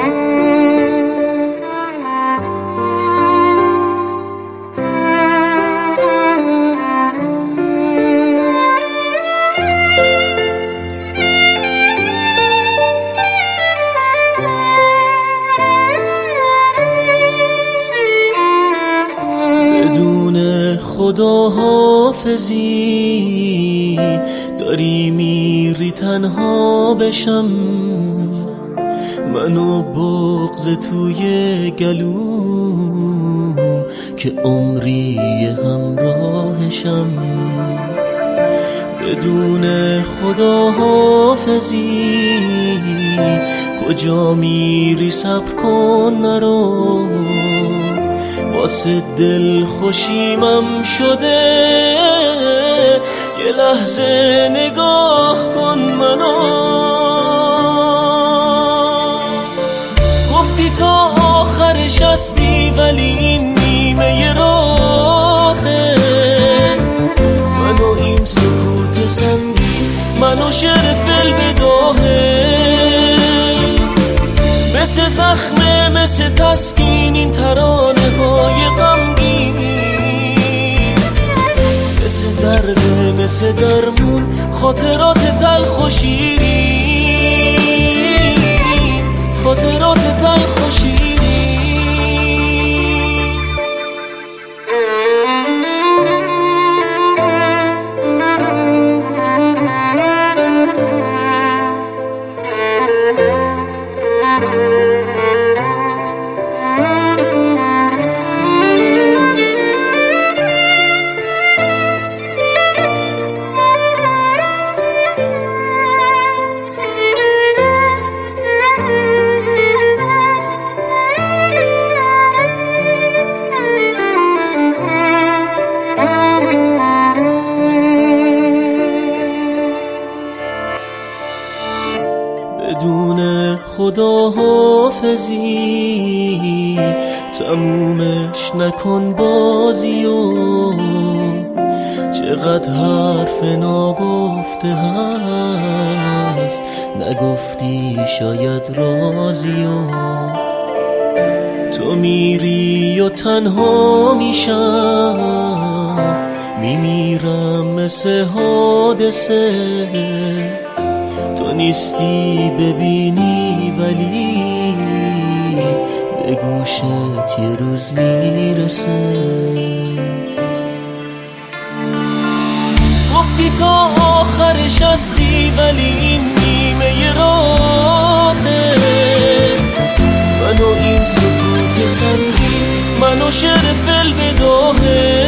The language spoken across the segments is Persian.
خداحافظی داری میری تنها بشم، منو بغض توی گلوم که عمری همراهشم. بدون خداحافظی کجا میری؟ صبر کن نرو، واسه دل خوشیمم شده، یه لحظه نگاه کن منو. گفتی تا آخرش هستی ولی این نیمه راهه، منو این سکوت سنگی، منو شعر فل بداهه، مثل زخمه مثل تسکین این ترانه های غمگین، مثل درده مثل درمون خاطرات تلخ و شیرین، خاطرات تلخ و شیرین. بدون خداحافظی تمومش نکن بازیو، چقدر حرف ناگفته هست نگفتی شاید رازیو. تو میری و تنها میشم، میمیرم مثل حادثه، تو نیستی ببینی ولی به گوشت یه روز میرسه. گفتی تا آخرش هستی ولی این نیمه راهه، منو این سکوت سنگی، منو شعر فل بداهه،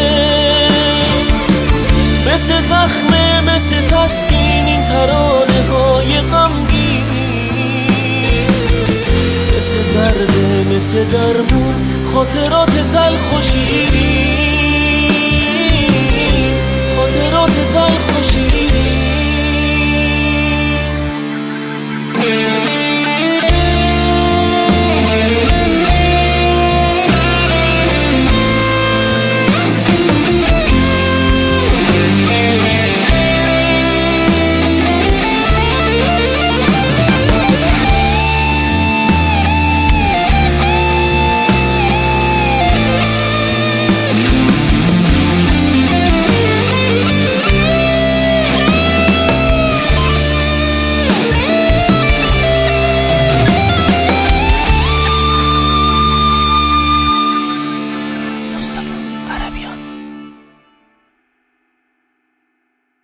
مثل زخمه مثل تسکین این ترانه های غمگین، مثل درده مثل درمون خاطرات تلخ و شیرین.